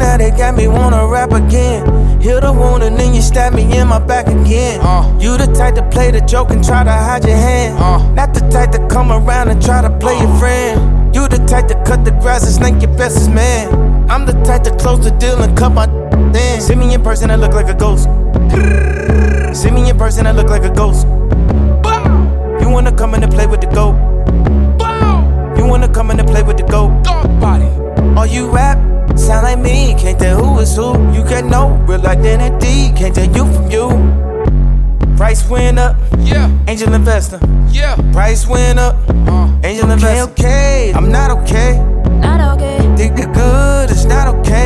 now they got me wanna rap again. Heal the wound and then you stab me in my back again. You the type to play the joke and try to hide your hand. Not the type to come around and try to play your friend. You the type to cut the grass and snake your bestest man. I'm the type to close the deal and cut my in. See me in person, I look like a ghost. See me in person, I look like a ghost. You wanna come in and play with the goat? You wanna come in and play with the goat? Body. Oh, you rap? Sound like me, can't tell who is who. You get no real identity, can't tell you from you. Price went up, yeah. Angel investor, yeah. Price went up, angel investor. Okay, I'm not okay. Not okay. Think the good is not okay.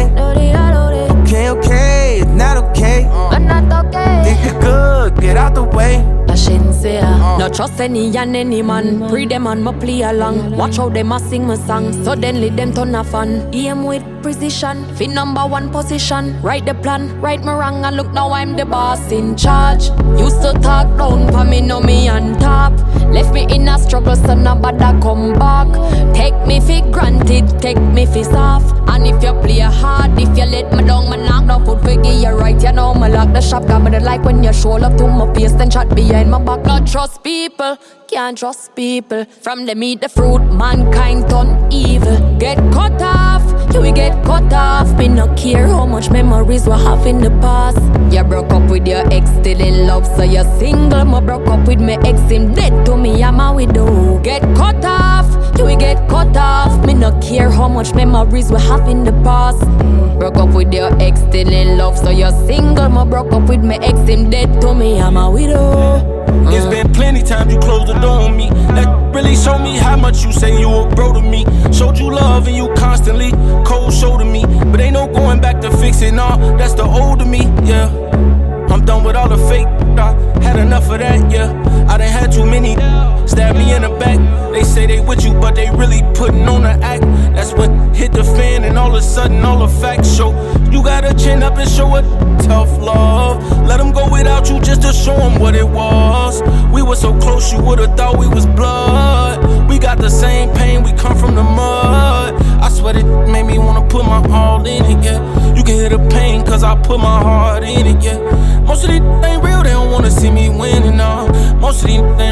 Okay, it's not okay. But not okay. Think the good, get out the way. No trust any and any man. Pre them and me play along. Watch how them a sing my song. Suddenly them turn a fan. Aim with precision. Fit #1 position. Write the plan, right me wrong. And look now I'm the boss in charge. Used to talk down for me, know me on top. Left me in a struggle, so nobody come back. Take me for granted, take me for soft. And if you play hard, if you let me down, me knock down foot for give you right. You know me lock the shop, got me the like when you show love to my face, then chat behind my back. Not trust people, can't trust people. From them eat the fruit, mankind turn evil. Get cut off, you will get cut off. Me no care how much memories we have in the past. You broke up with your ex, still in love, so you're single. Me broke up with my ex, him dead to me, I'm a widow. Get cut off, you will get cut off. Me no care how much memories we have in the past. Broke up with your ex, still in love, so you're single. Me broke up with my ex, him dead to me, I'm a widow. It's been plenty times you closed the door on me. That really showed me how much you say you a bro to me. Showed you love and you constantly cold shoulder me. But ain't no going back to fix it, nah, that's the old of me, yeah. I'm done with all the fake, I had enough of that, yeah. I done had too many, stab me in the back. They say they with you, but they really putting on the act. That's when hit the fan and all of a sudden all the facts show. You gotta chin up and show it tough love. Let them go without you just to show them what it was. We were so close you would've thought we was blood. We got the same pain, we come from the mud. I swear it made me wanna put my all in it, yeah. You can hear the pain cause I put my heart in it, yeah. Most of these ain't real, they don't wanna see me winning, no. Most of these